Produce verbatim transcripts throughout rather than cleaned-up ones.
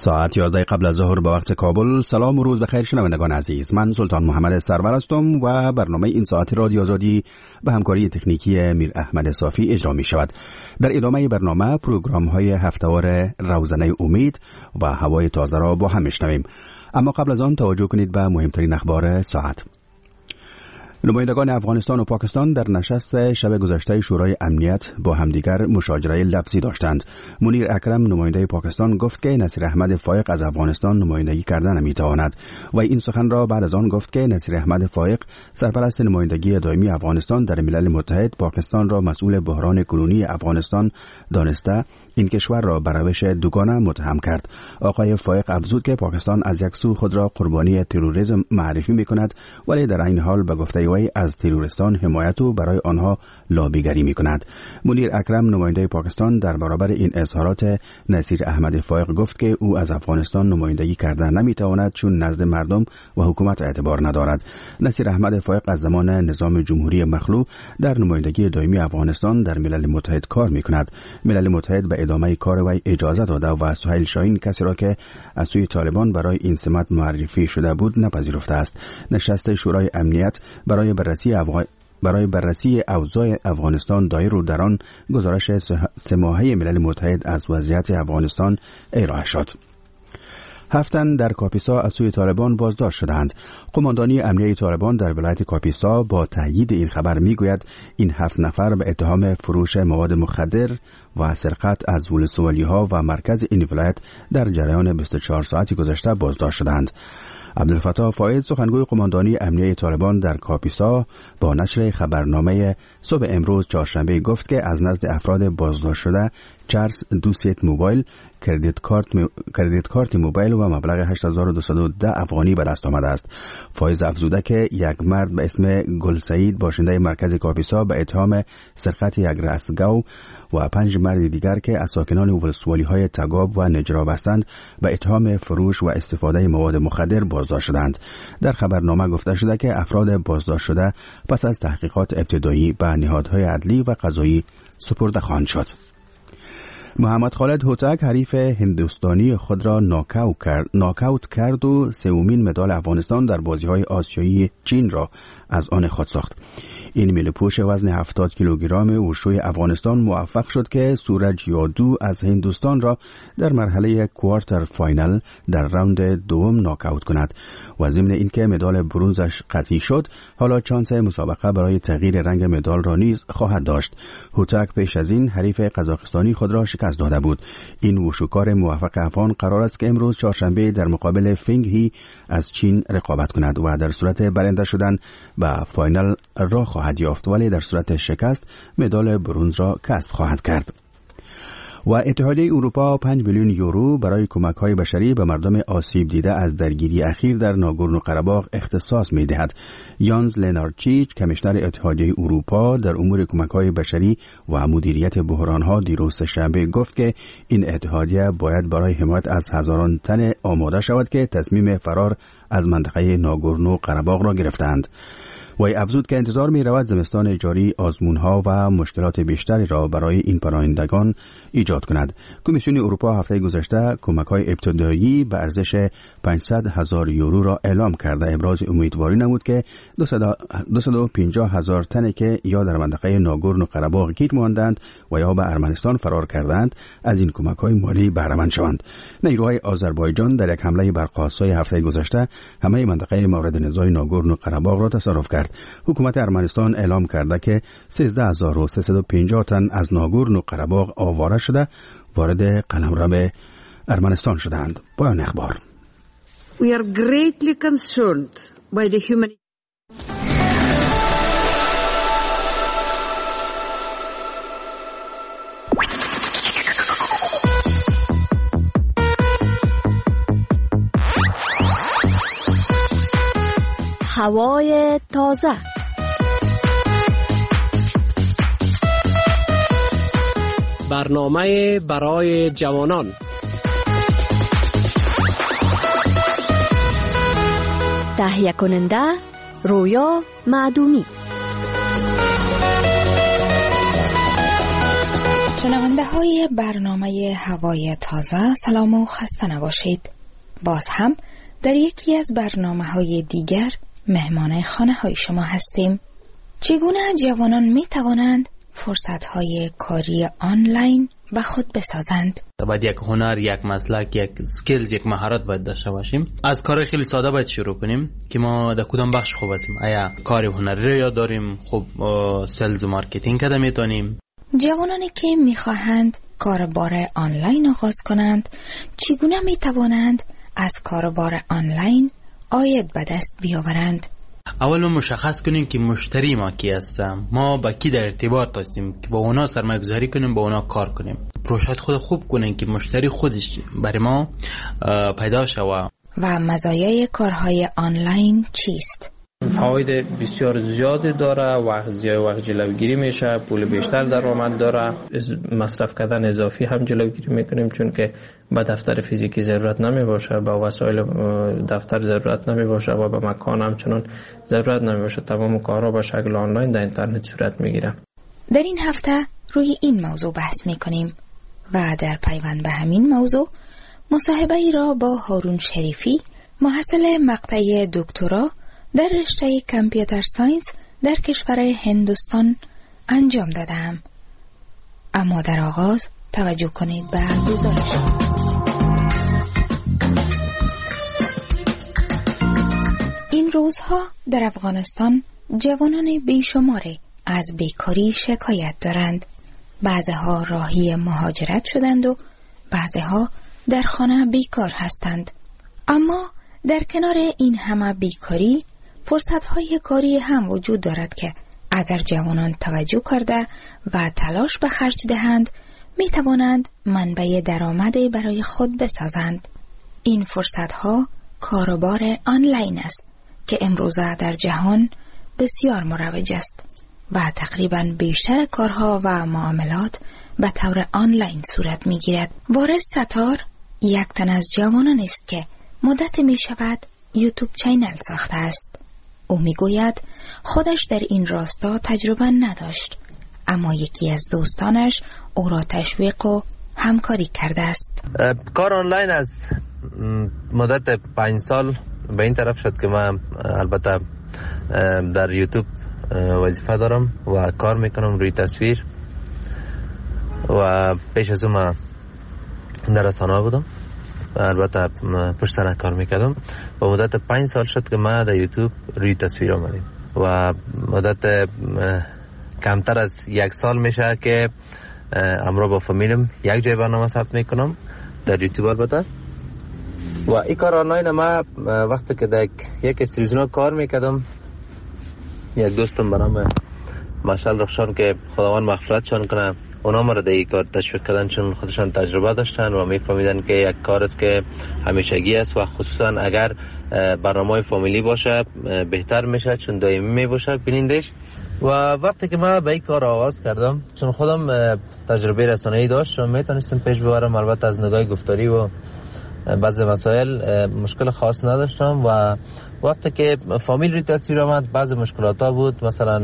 ساعت یازده قبل از ظهر به وقت کابل. سلام و روز بخیر شنوندگان عزیز، من سلطان محمد سرور هستم و برنامه این ساعت رادیو آزادی به همکاری تکنیکی میر احمد صافی اجرا می شود. در ادامه برنامه پروگرام های هفته‌وار روزنه امید و هوای تازه را با هم میشنویم، اما قبل از آن توجه کنید به مهمترین اخبار ساعت. نمایندگان افغانستان و پاکستان در نشست شب گذشته شورای امنیت با همدیگر مشاجره لفظی داشتند. منیر اکرم نماینده پاکستان گفت که نصیر احمد فایق از افغانستان نمایندگی کردن نمیتواند و این سخن را بعد از آن گفت که نصیر احمد فایق سرپرست نمایندگی دائمی افغانستان در ملل متحد پاکستان را مسئول بحران کنونی افغانستان دانسته این کشور را بر روش دوگانه متهم کرد. آقای فایق افزود که پاکستان از یک سو خود را قربانی تروریسم معرفی میکند، ولی در این حال به گفته وی از تروریستان حمایت و برای آنها لابیگری میکند. منیر اکرم نماینده پاکستان در برابر این اظهارات نصیر احمد فایق گفت که او از افغانستان نمایندگی کردن نمیتواند چون نزد مردم و حکومت اعتبار ندارد. نصیر احمد فایق از زمان نظام جمهوری مخلوع در نمایندگی دائمی افغانستان در ملل متحد کار میکند. ملل متحد به ادامه کار وی اجازه داده و سهیل شاهین کسی را که از سوی طالبان برای این سمت معرفی شده بود نپذیرفته است. نشست شورای امنیت برای بررسی افغان برای بررسی اوضاع افغانستان دایر رو در آن گزارش سه ماهه ملل متحد از وضعیت افغانستان ارائه شد. هفت تن در کاپیسا از سوی طالبان بازداشت شدند. قماندانی امنیه طالبان در ولایت کاپیسا با تایید این خبر میگوید این هفت نفر به اتهام فروش مواد مخدر و سرقت از ولسوالی‌ها و مرکز این ولایت در جریان بیست و چهار ساعتی گذشته بازداشت شدند. عبدالفتاح فایز سخنگوی قماندانی امنیه طالبان در کاپیسا با نشر خبرنامه صبح امروز چهارشنبه گفت که از نزد افراد بازداشت شده چرس دو ست موبایل، کردیت کارت کردیت کارت موبایل و مبلغ هشت هزار و دویست و ده افغانی به دست آمده است. فایز افزوده که یک مرد به اسم گل سعید باشنده مرکز کاپیسا به اتهام سرقت یک رستگاو و پنج مرد دیگر که از ساکنان ولسوالی‌های تگاب و نجراب هستند به اتهام فروش و استفاده مواد مخدر بازداشت شدند. در خبرنامه گفته شده که افراد بازداشت شده پس از تحقیقات ابتدایی به نهادهای عدلی و قضایی سپرده خواهند شد. محمد خالد هوتک حریف هندوستانی خود را ناکاوت کرد, ناکاوت کرد و سومین مدال افغانستان در بازی‌های آسیایی چین را از آن خود ساخت. این میله‌پوش وزن هفتاد کیلوگرم وشوی افغانستان موفق شد که سورج یادو از هندوستان را در مرحله کوارتر فاینال در راوند دوم ناکاوت کند و ضمن اینکه مدال برنزش قطعی شد، حالا چانس مسابقه برای تغییر رنگ مدال را نیز خواهد داشت. هوتک پیش از این حریف قزاقستانی خود را شکست داده بود. این وشوکار موفق افغان قرار است که امروز چهارشنبه در مقابل فنگ هی از چین رقابت کند و در صورت برنده شدن به فاینال را خواهد یافت، ولی در صورت شکست مدال برنز را کسب خواهد کرد. و اتحادیه اروپا پنج میلیون یورو برای کمک‌های بشری به مردم آسیب دیده از درگیری اخیر در ناگورنو قره‌باغ اختصاص می‌دهد. یانز لنارچیچ کمیشنر اتحادیه اروپا در امور کمک‌های بشری و مدیریت بحران‌ها دیروز شنبه گفت که این اتحادیه باید برای حمایت از هزاران تن آماده شود که تصمیم فرار از منطقه ناگورنو قره‌باغ را گرفتند. وی افزود که انتظار می رود زمستان جاری آزمونها و مشکلات بیشتری را برای این پناهندگان ایجاد کند. کمیسیون اروپا هفته گذشته کمک‌های ابتدایی به ارزش پانصد هزار یورو را اعلام کرده ابراز امیدواری نمود که دویست و پنجاه هزار تن که یا در منطقه ناگورنو قره‌باغ گیر ماندند و یا به ارمنستان فرار کردند از این کمک‌های مالی بهره مند شوند. نیروهای آذربایجان در یک حمله برق‌آسای هفته گذشته همه منطقه مورد نزاع ناگورنو قره‌باغ را تصرف کرد. حکومت ارمنستان اعلام کرده که سیزده هزار و سیصد و پنجاه تن از ناگورنو قره‌باغ آواره شده وارد قلمرو ارمنستان شدند. پایان اخبار. We are greatly concerned by the human هوای تازه. برنامه برای جوانان. تهیه کننده رویا معدومی. شنونده های شنونده برنامه هوای تازه سلام و خسته نباشید. باز هم در یکی از برنامه‌های دیگر مهمان خانه‌های شما هستیم. چگونه جوانان می توانند فرصت‌های کاری آنلاین به خود بسازند؟ باید یک هنر، یک مسلک، یک سکیلز، یک مهارت باید داشته باشیم. از کار خیلی ساده باید شروع کنیم که ما در کدام بخش خوب هستیم. آیا کار هنری رو یاد داریم؟ خب سلز و مارکتینگ کده میتونیم. جوانانی که میخواهند کاربار آنلاین آغاز کنند چگونه میتوانند از کاربار آنلاین عاید به دست بیاورند؟ اول ما مشخص کنیم که مشتری ما کی هستیم، ما با کی در ارتباط هستیم که با اونا سرمایه‌گذاری کنیم، با اونا کار کنیم. پروژه خود خوب کنیم که مشتری خودش برای ما پیدا شود. و مزایای کارهای آنلاین چیست؟ فواید بسیار زیادی داره، وقت زیاد وقت جلوگیری میشه، پول بیشتر درآمد داره، مصرف کردن اضافی هم جلوگیری میکنیم چون که به دفتر فیزیکی ضرورت نمی باشه، به وسایل دفتر ضرورت نمی باشه و به مکان هم چنان ضرورت نمی باشه. تمام کارها به شکل آنلاین در اینترنت صورت میگیره. در این هفته روی این موضوع بحث میکنیم و در پیوند به همین موضوع مصاحبه ای را با هارون شریفی، محصل مقطع دکترا در رشته کامپیوتر ساینس در کشور هندوستان انجام دادم. اما در آغاز توجه کنید به گزارش. این روزها در افغانستان جوانان بیشماری از بیکاری شکایت دارند. بعضها راهی مهاجرت شدند و بعضها در خانه بیکار هستند. اما در کنار این همه بیکاری فرصت‌های کاری هم وجود دارد که اگر جوانان توجه کرده و تلاش به خرج دهند می توانند منبع درآمدی برای خود بسازند. این فرصت‌ها کاروبار آنلاین است که امروزه در جهان بسیار مروج است و تقریباً بیشتر کارها و معاملات به طور آنلاین صورت می گیرد. وارث ستار یک تن از جوانان است که مدت می شود یوتیوب چینل ساخته است. او می گوید خودش در این راستا تجربه نداشت، اما یکی از دوستانش او را تشویق و همکاری کرده است. کار آنلاین از مدت پنج سال به این طرف شد که من البته در یوتیوب وظیفه دارم و کار میکنم روی تصویر و پیش از اون من در رسانه بودم، البته پشت صحنه کار میکردم و مدت پنج سال شد که من در یوتیوب روی تصویر آمدیم و مدت کمتر از یک سال میشه که امروز با فامیلم یک جای برنامه ثبت میکنم در یوتیوب. البته و این کار آنلاین ما وقتی که در یک استریزیون کار میکردم، یک دوستم به نام مشعل رخشان که خداوند مغفرتشان کنه، اونا ما را در این کار تشویق کردن چون خودشان تجربه داشتن و میفهمیدن که یک کار است که همیشگی است و خصوصا اگر برنامه فامیلی باشه بهتر میشه چون دائمی میباشه بینندش. و وقتی که من به این کار آغاز کردم چون خودم تجربه رسانه‌ای داشتم میتونستم پیش ببرم، البته از نگاه گفتاری و بعضی مسائل مشکل خاص نداشتم و وقتی که فامیل روی تصویر آمد بعضی مشکلات ها بود، مثلا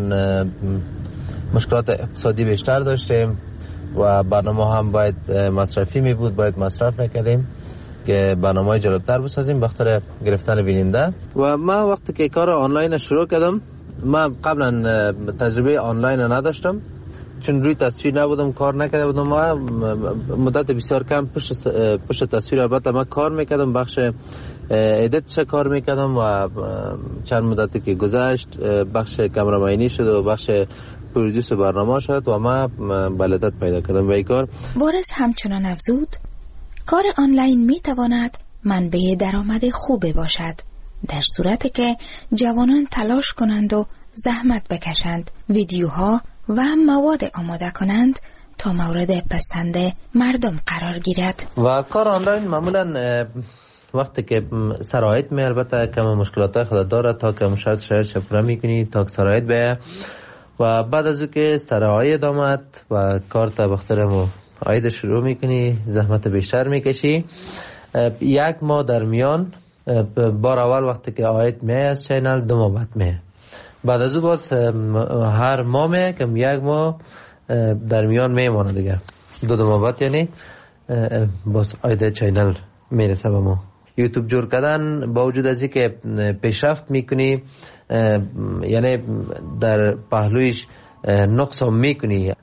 مشکلات اقتصادی بیشتر داشتیم و برنامه هم باید مصرفی می بود، باید مصرف میکردیم که برنامه جالبتر بسازیم بخاطر گرفتن بیننده. و من وقتی که کار آنلاین شروع کردم، من قبلا تجربه آنلاین نداشتم چون روی تصویر نبودم، کار نکرده بودم. ما مدت بسیار کم پشت پشت تصویر البته من کار میکردم، بخش ادیتش کار میکردم و چند مدتی که گذشت بخش کامرامانی شد و بخش پرودوس برنامه شد و ما بلدت پیدا کردم به این کار. وارث همچنان افزود کار آنلاین میتواند منبع درآمد خوبی باشد در صورتی که جوانان تلاش کنند و زحمت بکشند، ویدیوها و مواد آماده کنند تا مورد پسند مردم قرار گیرد. و کار آنلاین معمولا وقتی که سرایت می البته کم مشکلات خود داره تا که شرط شرط شفره میکنی تا که سرایت بیه و بعد از او که سرایت آمد و کار تا بخترم آید شروع میکنی، زحمت بیشتر میکشی. یک ماه در میان بار اول وقتی که آید می از چینل دو ماه بعد می، بعد از او باز هر ماه می کم یک ماه در میان میمانه دیگه. دو دو ماه یعنی باز آیده چینل میرسه به ما. یوتیوب جور کردن با وجود از اینکه پیشرفت میکنی، یعنی در پهلویش نقص هم میکنی،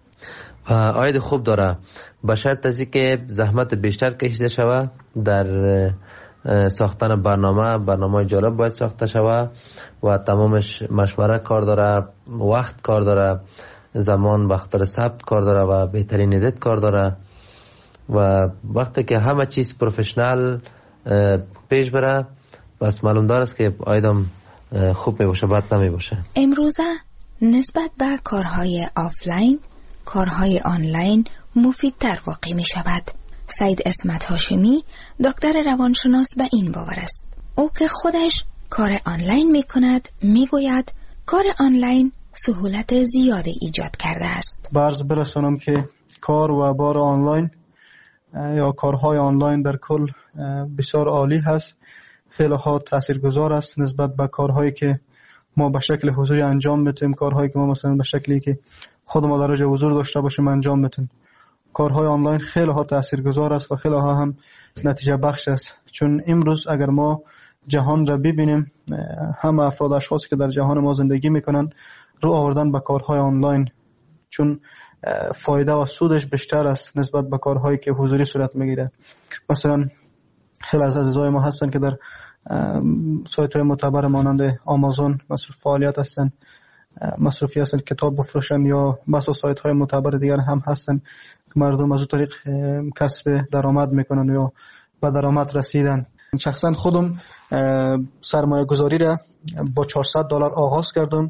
آید خوب داره، به شرط از اینکه زحمت بیشتر کشیده شود در ساختن برنامه. برنامه جالب باید ساخته شود و تمامش مشوره کار داره، وقت کار داره، زمان بخاطر ثبت کار داره و بهترین ادیت کار داره. و وقتی که همه چیز پروفشنال پیش بره بس معلوم داره است که آیدم خوب می باشه، بد نمی باشه. امروزه نسبت به کارهای آفلاین، کارهای آنلاین مفیدتر واقع می شود. سید اسمت هاشمی دکتر روانشناس به این باور است. او که خودش کار آنلاین می کند می گوید کار آنلاین سهولت زیادی ایجاد کرده است. برز برسانم که کار و بار آنلاین یا کارهای آنلاین در کل بسیار عالی هست، خیلی ها تاثیرگذار است نسبت به کارهایی که ما به شکل حضوری انجام میتیم، کارهایی که ما مثلا به شکلی که خود ما در جای حضور داشته باشیم انجام میتیم. کارهای آنلاین خیلی ها تاثیرگذار است و خیلی ها هم نتیجه بخش است، چون امروز اگر ما جهان را ببینیم، همه افراد اشخاصی که در جهان ما زندگی میکنن رو آوردن به کارهای آنلاین، چون فایده و سودش بیشتر است نسبت به کارهایی که حضوری صورت میگیره. مثلا خیلی از عزیزای ما هستن که در سایت های معتبر مانند آمازون مصروف فعالیت هستن، مصروفی هستن کتاب بفروشن، یا بسا سایت های معتبر دیگر هم هستن که مردم از اون طریق کسب درآمد میکنن یا به درآمد رسیدن. شخصا خودم سرمایه گذاری را با چهارصد دلار آغاز کردم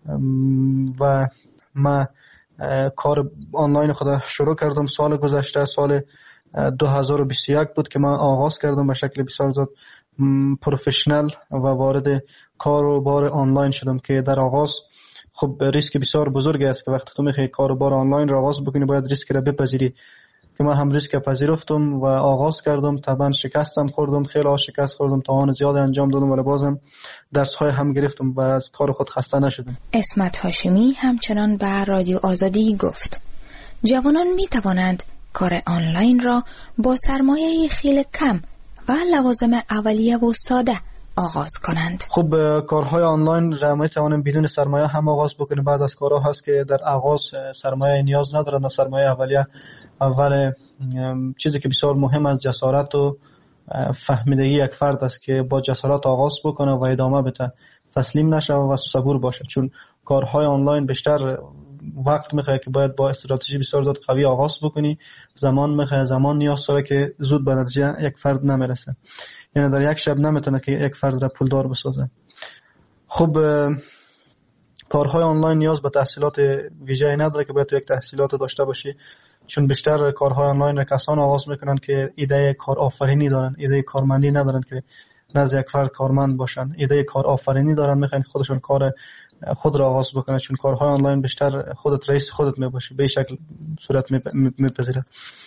و ما کار آنلاین خود شروع کردم سال گذشته، سال دو هزار و بیست و یک بود که من آغاز کردم به شکل بسیار زیاد پروفشنال و وارد کار و بار آنلاین شدم که در آغاز خب ریسک بسیار بزرگی است که وقتی تو میخوای کار و بار آنلاین را آغاز بکنی باید ریسک را بپذیری، که من هم ریسک پذیرفتم و آغاز کردم. طبعا شکستم خوردم، خیلی ها شکست خوردم، توان زیاد انجام دادم ولی بازم درس های هم گرفتم و از کار خود خسته نشدم. اسمت هاشمی همچنان به رادیو آزادی گفت جوانان می توانند کار آنلاین را با سرمایه خیلی کم و لوازم اولیه و ساده آغاز کنند. خب کارهای آنلاین را می توانیم بدون سرمایه هم آغاز بکنیم. بعض از کارها هست که در آغاز سرمایه نیاز ندارن، سرمایه اولیه. اول چیزی که بسیار مهم است جسارت و فهمیدگی یک فرد است که با جسارت آغاز بکنه و ادامه بده، تسلیم نشه و صبور باشه، چون کارهای آنلاین بیشتر وقت میخواد که باید با استراتژی بسیار زیاد قوی آغاز بکنی، زمان میخواد، زمان نیاز داره که زود به نتیجه یک فرد نمیرسه، یعنی در یک شب نمیتونه که یک فرد را پولدار بسازه. خب کارهای آنلاین نیاز به تحصیلات ویژه‌ای نداره که باید یک تحصیلات داشته باشی، چون بیشتر کارهای آنلاین را کسان آغاز میکنن که ایده کار آفرینی دارن، ایده کارمندی ندارن که نزد یک فرد کارمند باشن، ایده کار آفرینی دارن، میخوان خودشون کار خود را آغاز بکنن، چون کارهای آنلاین بیشتر خودت رئیس خودت میباشی، به شکل صورت میپذیره.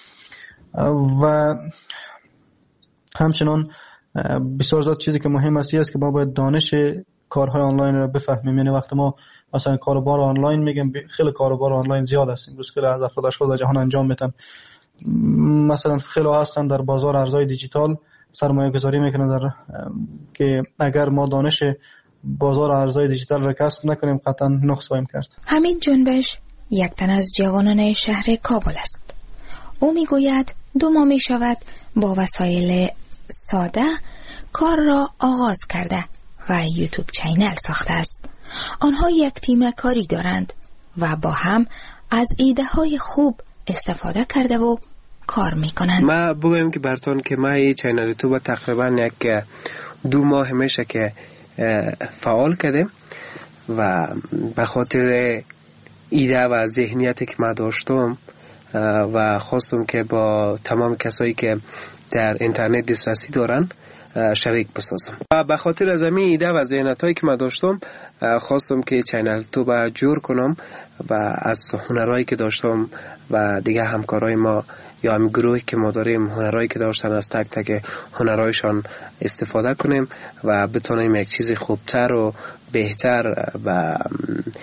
و همچنان بسیار زیاد چیزی که مهم است است که ما باید دانش کارهای آنلاین را بفهمیم. یعنی وقتی ما مثلا کاروبار آنلاین میگیم، خیلی کاروبار آنلاین زیاد است امروز، خیلی از افراد اشخاص در جهان انجام میدن. مثلا خیلی هستن در بازار ارزهای دیجیتال سرمایه گذاری میکنن در که اگر ما دانش بازار ارزهای دیجیتال را کسب نکنیم قطعا نقص خواهیم کرد. حمید جنبش یک تن از جوانان شهر کابل است. او میگوید دو ماه می شود با وسایل ساده کار را آغاز کرده و یوتیوب چینل ساخته است. آنها یک تیم کاری دارند و با هم از ایده های خوب استفاده کرده و کار میکنند. ما بگویم که براتون که ما این چینل یوتیوب تقریبا یک دو ماه میشه که فعال کردیم و به خاطر ایده و ذهنیتی که ما داشتم و خواستم که با تمام کسایی که در اینترنت دسترسی دارن شریک بسازم و به خاطر از همین ایده و ذهنیتایی که من داشتم خواستم که چینل یوتیوب جور کنم و از هنرهایی که داشتم و دیگه همکارای ما یا هم گروهی که ما داریم هنرهایی که داشتن از تک تک هنرهایشان استفاده کنیم و بتونیم یک چیز خوبتر و بهتر و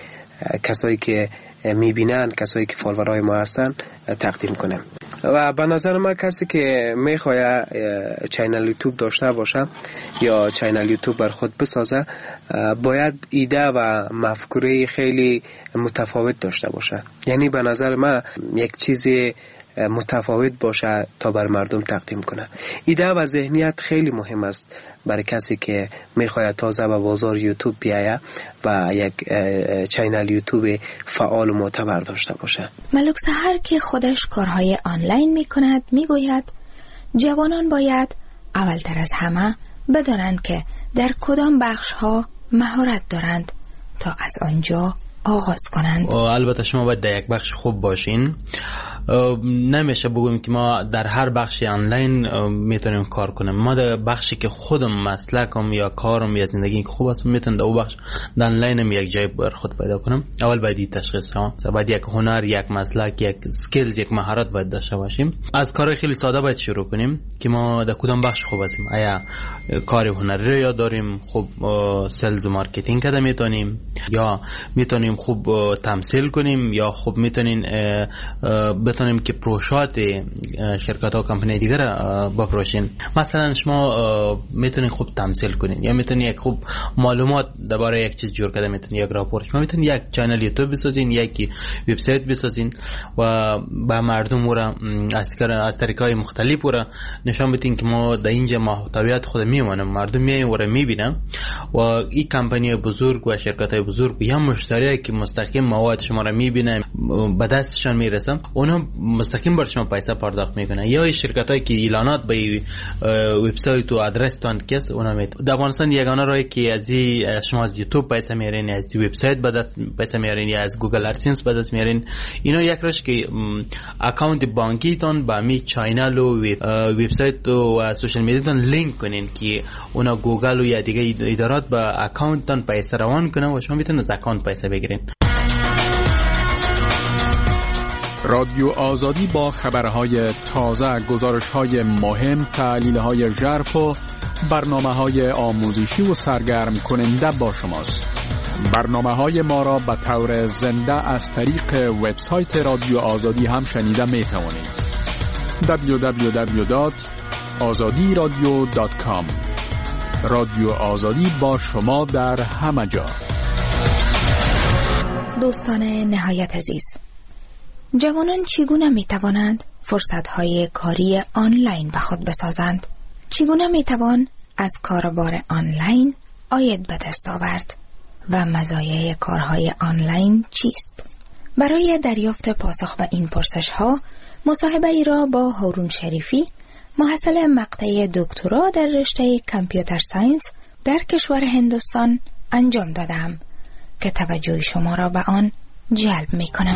کسایی که میبینن، کسایی که فالوورای ما هستن تقدیم کنیم. و به نظر من کسی که میخواد چینل یوتیوب داشته باشه یا چینل یوتیوب بر خود بسازه باید ایده و مفکوره خیلی متفاوت داشته باشه. یعنی به نظر من یک چیزی متفاوت باشه تا بر مردم تقدیم کنه. ایده و ذهنیت خیلی مهم است برای کسی که میخواد تازه به بازار یوتیوب بیایه و یک چینل یوتیوب فعال و معتبر داشته باشه. ملک سحر که خودش کارهای آنلاین میکند میگوید جوانان باید اولتر از همه بدانند که در کدام بخش ها مهارت دارند تا از آنجا آغاز کنند. البته شما باید در یک بخش خوب باشین. نمیشه بگویم که ما در هر بخش آنلاین میتونیم کار کنیم. ما در بخشی که خودم مسلکم یا کارم یا زندگی خوب است میتونم در اون بخش در آنلاینم یک جای بر خود پیدا کنم. اول باید این تشخیص ها، باید یک هنر، یک مسلک، یک سکیلز، یک مهارت باید داشته باشیم. از کار خیلی ساده باید شروع کنیم که ما در کدام بخش خوب هستیم. آیا کار هنری رو یاد داریم، خوب سلز و مارکتینگ کده میتونیم، یا میتونیم خوب تمثیل کنیم، یا خوب میتونیم بتونیم که پروژات شرکت ها و کمپانی دیگر بفروشین. مثلا شما میتونین خوب تمثیل کنین یا میتونین یک خوب معلومات درباره یک چیز جور کرده میتونین یک راپورت، شما میتونین یک چنل یوتیوب بسازین، یک وبسایت بسازین و به مردم را از از طریقای مختلف را نشان بدین که ما در اینجا محتویات خود میمونم، مردم میاین و را میبینن و این کمپانی بزرگ و شرکت های بزرگ یا مشتری که مستقیم مواد شما را میبینن به دستشان میرسن، اونا مستقیم بر شما پیسه پرداخت میکنن. یا شرکتایی که اعلانات به وبسایت و آدرس تان کس اونا میت. در افغانستان یگانه راهی که از شما از یوتیوب پیسه میارین، از وبسایت به دست پیسه میارین یا از گوگل ادسنس به دست میارین، اینا یک راهش که اکانت بانکی تان با می چینل و وبسایت و سوشال میدیا تان لینک کنین که اونا گوگل و یا دیگه ادارات به اکانت تان پیسه روان کنن و شما میتونید از اکانت پیسه بگیرین. رادیو آزادی با خبرهای تازه، گزارش‌های مهم، تحلیل‌های ژرف و برنامه‌های آموزشی و سرگرم کننده با شماست. برنامه‌های ما را به طور زنده از طریق وبسایت رادیو آزادی هم شنیده می‌توانید. دبلیو دبلیو دبلیو دات آزادی رادیو دات کام. رادیو آزادی با شما در همه جا. دوستان نهایت عزیز، جوانان چگونه می توانند فرصت‌های کاری آنلاین به خود بسازند؟ چگونه می توان از کاربار آنلاین عاید به دست آورد و مزایای کارهای آنلاین چیست؟ برای دریافت پاسخ به این پرسش‌ها مصاحبه ای را با هارون شریفی، محصل مقطع دکترا در رشته کامپیوتر ساینس در کشور هندوستان انجام دادم که توجه شما را به آن جلب می کنم.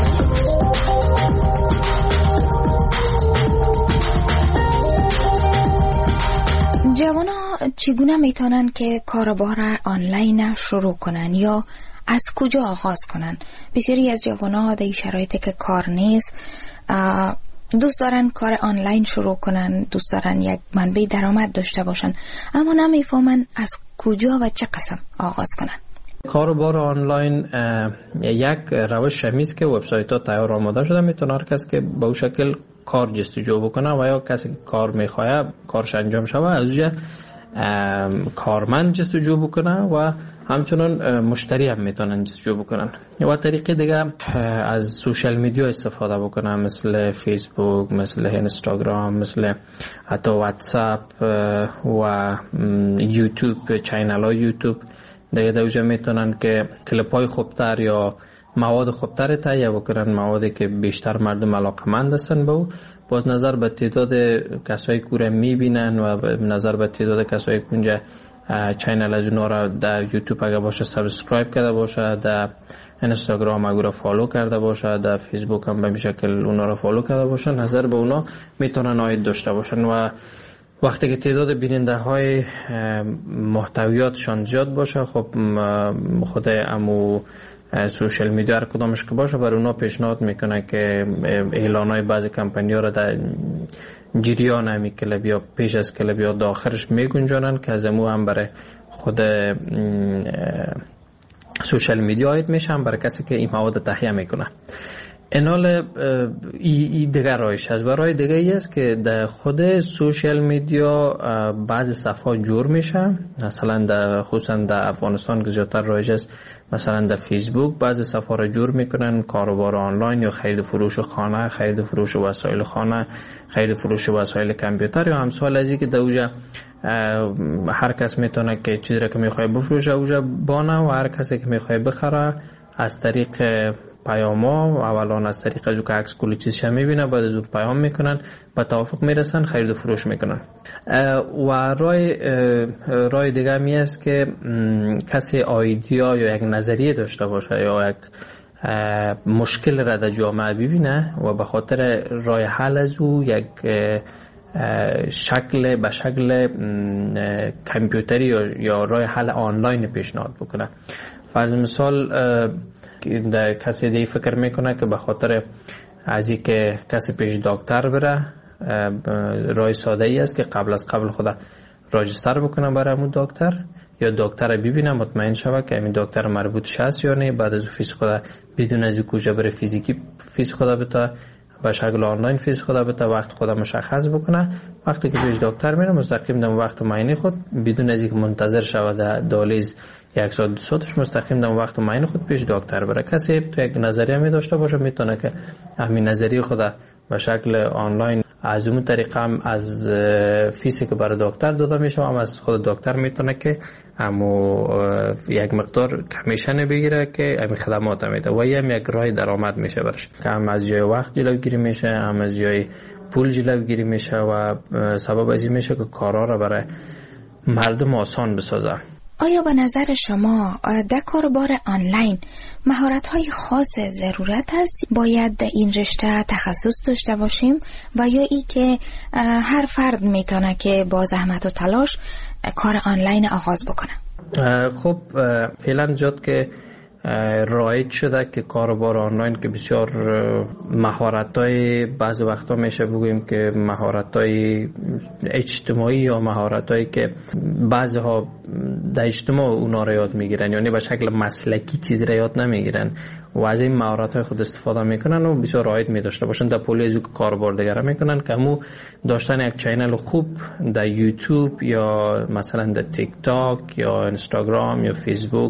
جوانا چگونه میتونن که کاربار آنلاین شروع کنن یا از کجا آغاز کنن؟ بسیاری از جوانا در شرایطی که کار نیست دوست دارن کار آنلاین شروع کنن، دوست دارن یک منبع درآمد داشته باشن، اما نمیفهمن از کجا و چه قسم آغاز کنن. کاربار آنلاین یک روش همیست که وبسایت ها تیار آماده شده، میتونه هر کس که به اون شکل کار جستجو بکنه و یا کسی که کار میخواه کارش انجام شوه از اونجا کارمند جستجو بکنه و همچنان مشتری هم میتونن جستجو بکنن. و طریقه دیگه از سوشال میدیا استفاده بکنن، مثل فیسبوک، مثل اینستاگرام، مثل حتی واتساپ و یوتیوب، چینل های یوتیوب. دیگه دوجه میتونن که کلیپ های خوبتر یا مواد خوبتر تهیه بکنن، موادی که بیشتر مردم علاقمند هستن به او. باز نظر به تعداد کسایی که رو میبینن و نظر به تعداد کسایی که اونجا چینل از اونا را در یوتیوب اگه باشه سابسکرایب کرده باشه، در اینستاگرام اگه را فالو کرده باشه، در فیسبوک هم به این شکل اونا را فالو کرده باشه، نظر به اونا میتونن عاید داشته باشن. و وقتی که تعداد بیننده های محتویاتشان زیاد باشه، خب خود امو سوشال میدیا هر کدامش که باشه بر اونا پیشنهاد میکنه که اعلان های بعضی کمپانی ها را در جریان همی کلب یا پیش از کلب یا داخلش میگنجانن که از امو هم برای خود سوشال میدیا عاید میشن برای کسی که این مواد تهیه میکنه. اینال ای, ای دیگر رایش هست. و رای دیگه ای است که در خود سوشال میدیا بعضی صفحات جور میشه، مثلا در خصوصا در افغانستان که زیادتر رایج است، مثلا در فیسبوک بعضی صفحات را جور میکنن، کاروبار آنلاین یا خرید فروش خانه، خرید فروش وسایل خانه، خرید فروش وسایل کامپیوتر یا همسال از این که در اوجا هر کس میتونه که چیزی را که میخواه بفروشه اوجا بانه و هر کسی که میخواه بخره از طریق پیاما و اولان از طریق از که عکس کلی چیزش میبینه، بعد از اون پیام میکنن، با توافق میرسن، خرید و فروش میکنن. و رای رای دیگه می است که کسی ایدیا یا یک نظریه داشته باشه یا یک مشکل را در جامعه ببینه و به خاطر رای حل از او یک شکل به شکل کامپیوتری یا رای حل آنلاین پیشنهاد بکنه. فرض مثال در کسی دیگه فکر میکنه که به خاطر از این که کسی پیش دکتر بره، رای ساده ای است که قبل از قبل خدا راجستر بکنه برای همون دکتر یا دکتر ببینه مطمئن شوه که همین دکتر مربوط هست یا نه، بعد از فیس خدا بدون از کجا بره فیزیکی فیس خدا بتا به شکل آنلاین فیس خدا بتا وقت خدا مشخص بکنه. وقتی که پیش دکتر میره مستقیم در وقت معاینه خود بدون از اینکه منتظر شوه در دالیز یک ساعت دو ساعتش مستقیم در وقت معاینه خود پیش دکتر بره. کسی تو یک نظریه می داشته باشه میتونه که همین نظریه خدا به شکل آنلاین از اون طریقه هم از فیسی که برای دکتر داده میشه هم از خود دکتر میتونه که همو یک مقدار کمیشن بگیره که همین خدمات میده و هم یک راه درآمد میشه برش، که هم از جای وقت جلوگیری میشه، هم از جای پول جلوگیری میشه و سبب از این میشه که کارا رو برای مردم آسان بسازه. آیا به نظر شما در کاربار آنلاین مهارت‌های خاص ضرورت است؟ باید در این رشته تخصص داشته باشیم و یا ای که هر فرد میتونه که با زحمت و تلاش کار آنلاین آغاز بکنه؟ خب فعلا جد که رایج شده که کاربار آنلاین که بسیار مهارت‌های بعض وقتا میشه بگوییم که مهارت‌های اجتماعی یا مهارت‌هایی که بعضی‌ها در اجتماع اونا را یاد میگیرن، یعنی به شکل مسلکی چیزی را یاد نمیگیرن و از این مهارت‌های خود استفاده میکنن و بسیار رایج می‌داشته باشن در پولی از کاربار دیگر میکنن که همو داشتن یک چینل خوب در یوتیوب یا مثلا در تیک تاک یا اینستاگرام یا فیسبوک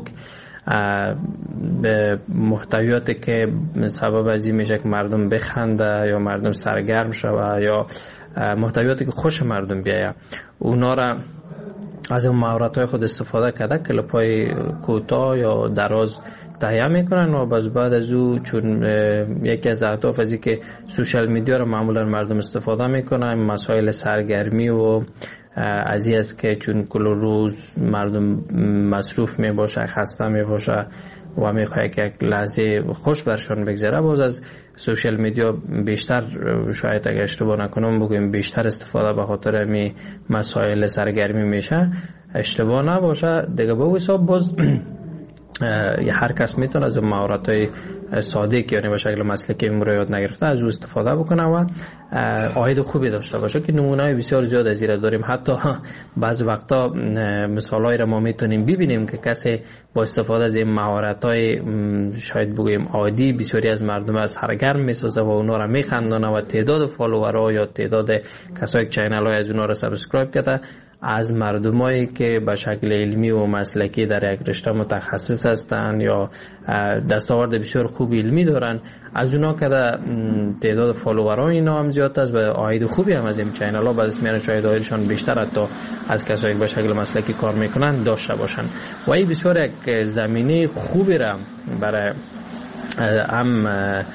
به محتویاتی که سبب از این میشه که مردم بخنده یا مردم سرگرم شوه یا محتویاتی که خوش مردم بیایه، اونا را از اون مهارت‌های خود استفاده کرده کلیپ‌های کوتاه یا دراز تهیه میکنن و باز بعد از او چون یکی از اهداف از این که سوشال میدیا رو معمولا مردم استفاده میکنن، مسائل سرگرمی و از این است که چون کل روز مردم مصروف می باشه، خسته می باشه و می خواهد که یک لحظه خوش برشان بگذره، باز از سوشال میدیا بیشتر، شاید اگه اشتباه نکنم بگویم بیشتر استفاده به خاطر می مسائل سرگرمی میشه، اشتباه نباشه دیگه. به حساب باز هر کس میتونه از مهارت‌های ساده که یعنی به شکل مسلکی یاد نگرفته از او استفاده بکنه و عاید خوبی داشته باشه که نمونه‌های بسیار زیاد از این داریم. حتی بعض وقتا مثالایی را ما میتونیم ببینیم که کسی با استفاده از این مهارت‌های شاید بگویم عادی بسیاری از مردم از سرگرم میسازه و اونا را میخندونه و تعداد فالوورها یا تعداد کسایی که چینل‌های از اونا را سابسکرایب کرده از مردمایی که به شکل علمی و مسلکی در یک رشته متخصص هستند یا دستاورد بسیار خوب علمی دارن، از اونا که تعداد فالوورها اینا هم زیاد است و عاید خوبی هم از این چینل ها بعد از میان شاید عایدشان بیشتر حتی از کسایی که به شکل مسلکی کار میکنن داشته باشن و این بسیار یک زمینه خوبی را برای هم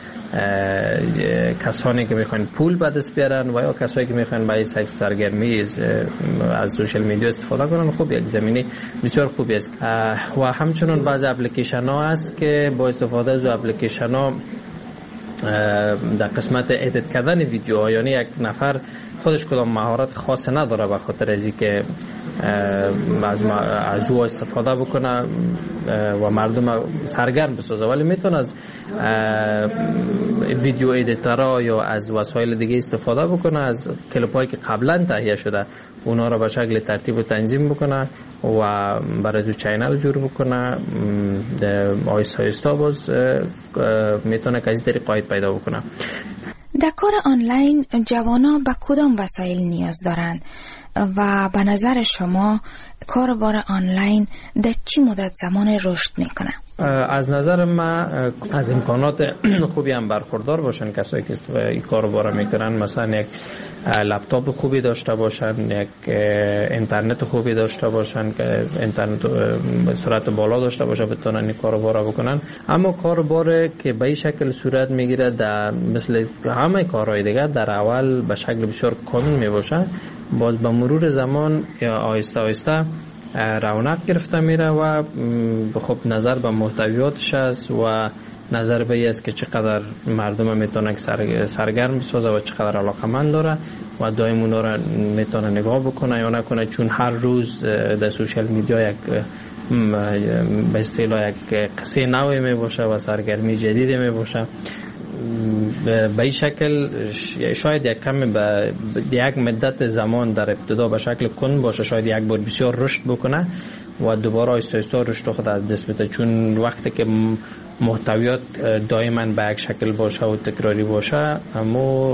کسانی که میخوان پول به دست بیارن و یا کسایی که میخوان برای سکس سرگرمی از سوشال میدیا استفاده کنن، خب یک زمینه بسیار خوبی است. و همچنین بعضی اپلیکیشن ها هست که با استفاده از اپلیکیشن ها در قسمت ادیت کردن ویدیوها، یعنی یک نفر خودش کدام مهارت خاص نداره به خاطر از اینکه از از او استفاده بکنه و مردم سرگرم بسازه، ولی میتونه از ویدیو ادیتورها یا از وسایل دیگه استفاده بکنه، از کلیپایی که قبلا تهیه شده اونا را به شکل ترتیب و تنظیم بکنه و برای دو چینل جور بکنه. آیستا آیستا باز میتونه که از این طریق قاید پیدا بکنه. در کار آنلاین جوانان به کدام وسایل نیاز دارند و به نظر شما کاربار آنلاین در چی مدت زمان رشد میکنه؟ از نظر من از امکانات خوبی هم برخوردار باشن کسایی که این کارو میکنن، مثلا یک لپتاپ خوبی داشته باشن، یک اینترنت خوبی داشته باشن که اینترنت به سرعت بالا داشته باشه بتونن این کارو بکنن. اما کاربار که به این شکل صورت میگیره در مثل همه کارهای دیگه در اول به شکل بسیار کامل میباشه، باز به مرور زمان یا آهسته آهسته رونق گرفته میره و خب نظر به محتویاتش است و نظر به این است که چقدر مردم میتونه سرگرم بسازه و چقدر علاقمند داره و دائم اونا را میتونه نگاه بکنه یا نکنه، چون هر روز در سوشال میدیا یک به اصطلاح یک قصه نوی می باشه و سرگرمی جدیدی می باشه. به این شکل شاید یک کمی به یک مدت زمان در ابتدا به شکل کند باشه، شاید یک بار بسیار رشد بکنه و دوباره آهسته آهسته رشد خود از دست بده، چون وقتی که محتویات دائما به یک شکل باشه و تکراری باشه اما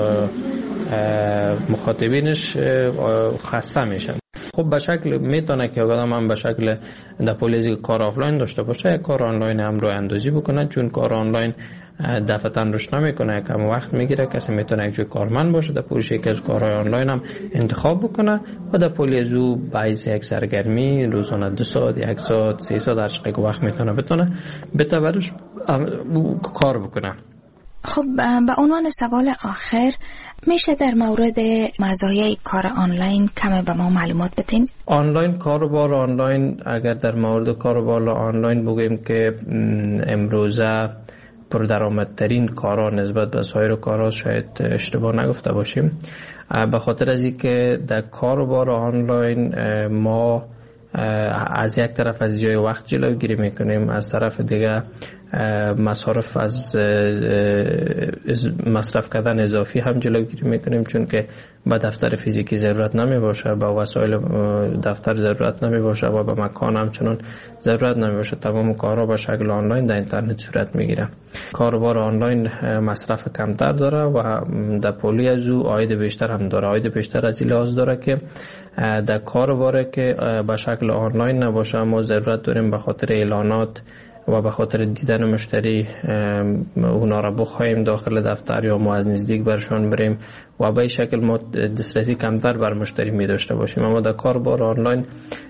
مخاطبینش خسته میشن. خب به شکل میتونه که آدم هم به شکل در پولیزی کار آفلاین داشته باشه، کار آنلاین هم رو اندازی بکنه، چون کار آنلاین دفعتاً رشد نمیکنه، کم وقت میگیره. کسی میتونه یک جای کارمند باشه در پولیش یکی از کارهای آنلاین هم انتخاب بکنه و در پولیز او باعث یک سرگرمی روزانه دو ساعت، یک ساعت، سه ساعت هر چقدر وقت میتونه بتونه بتورش کار بکنه. خب به عنوان سوال آخر میشه در مورد مزایای کار آنلاین کم به ما معلومات بدین؟ آنلاین کاروبار آنلاین، اگر در مورد کاروبار آنلاین بگیم که امروزه پردرآمدترین کارا نسبت به سایر کارا، شاید اشتباه نگفته باشیم، به خاطر از اینکه در کاروبار آنلاین ما از یک طرف از جای وقت جلوگیری میکنیم، از طرف دیگه مصارف از مصرف کردن اضافی هم جلوگیری میکنیم، چون که به دفتر فیزیکی ضرورت نمی باشه، به وسایل دفتر ضرورت نمی باشه و به مکان همچنان ضرورت نمی باشه. تمام کارها به شکل آنلاین در اینترنت صورت میگیره. کاروبار آنلاین مصرف کمتر داره و در پولی از او عاید بیشتر هم داره. عاید بیشتر از این لحاظ داره که در کاروبار که به شکل آنلاین نباشه ما ضرورت داریم به خاطر اعلانات و به خاطر دیدن مشتری اونا را بخوایم داخل دفتر یا ما از نزدیک برشان بریم و به این شکل ما دسترسی کمتر بر مشتری می داشته باشیم. اما در کاربار آنلاین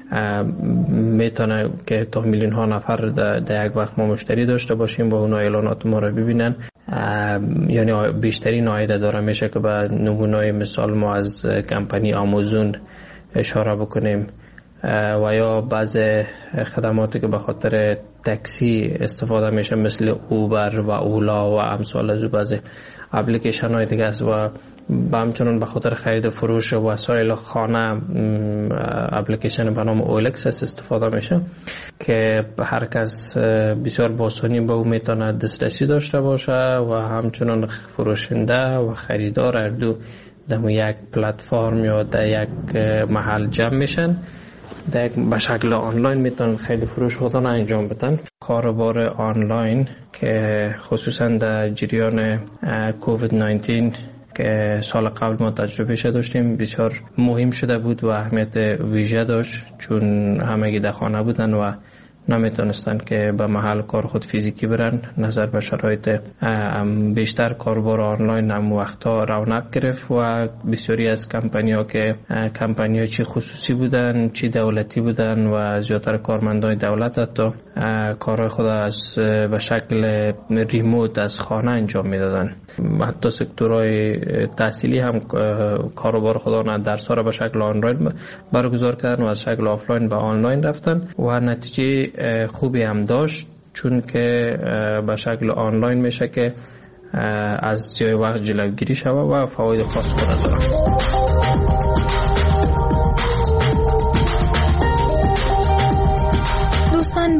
میتونه که تا میلیون ها نفر در یک وقت ما مشتری داشته باشیم و اونا اعلانات ما را ببینن، یعنی بیشترین عاید داره. میشه که به نمونه مثال ما از کمپانی آمازون اشاره بکنیم و یا بعض خدماتی که به خاطر تاکسی استفاده میشه مثل اوبر و اولا و امثال از بعض اپلیکیشن های دیگه است و با همچنان به خاطر خرید فروش وسایل خانه اپلیکیشن به نام اولکس استفاده میشه که هر کس بسیار با آسانی به او میتونه دسترسی داشته باشه و همچنان فروشنده و خریدار هر دو در یک پلتفرم یا در یک محل جمع میشن، در به شکل آنلاین میتونن خیلی فروش خودن انجام بدن. کاروبار آنلاین که خصوصا در جریان کووید نوزده که سال قبل ما تجربه شده داشتیم بسیار مهم شده بود و اهمیت ویژه داشت، چون همگی در خانه بودن و نمیتونستن که به محل کار خود فیزیکی برن. نظر به شرایط بیشتر کاربار آنلاین هم وقتا رونق گرفت و بسیاری از کمپانی ها که کمپانی ها چی خصوصی بودن چی دولتی بودن و زیادتر کارمندان دولت حتی کارهای خود از به شکل ریموت از خانه انجام میدادن. حتی سکتورهای تحصیلی هم کاروبار خودانه درس ها را به شکل آنلاین برگزار کردن و از شکل آفلاین به آنلاین رفتن و نتیجه خوبی هم داشت، چون که به شکل آنلاین میشه که از جای وقت جلوگیری شود و فواید خاص خود داره.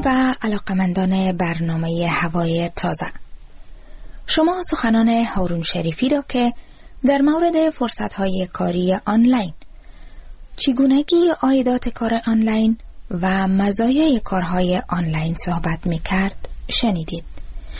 و علاقمندان برنامه هوای تازه، شما سخنان هارون شریفی را که در مورد فرصت‌های کاری آنلاین، چگونگی عایدات کار آنلاین و مزایای کارهای آنلاین صحبت می‌کرد شنیدید.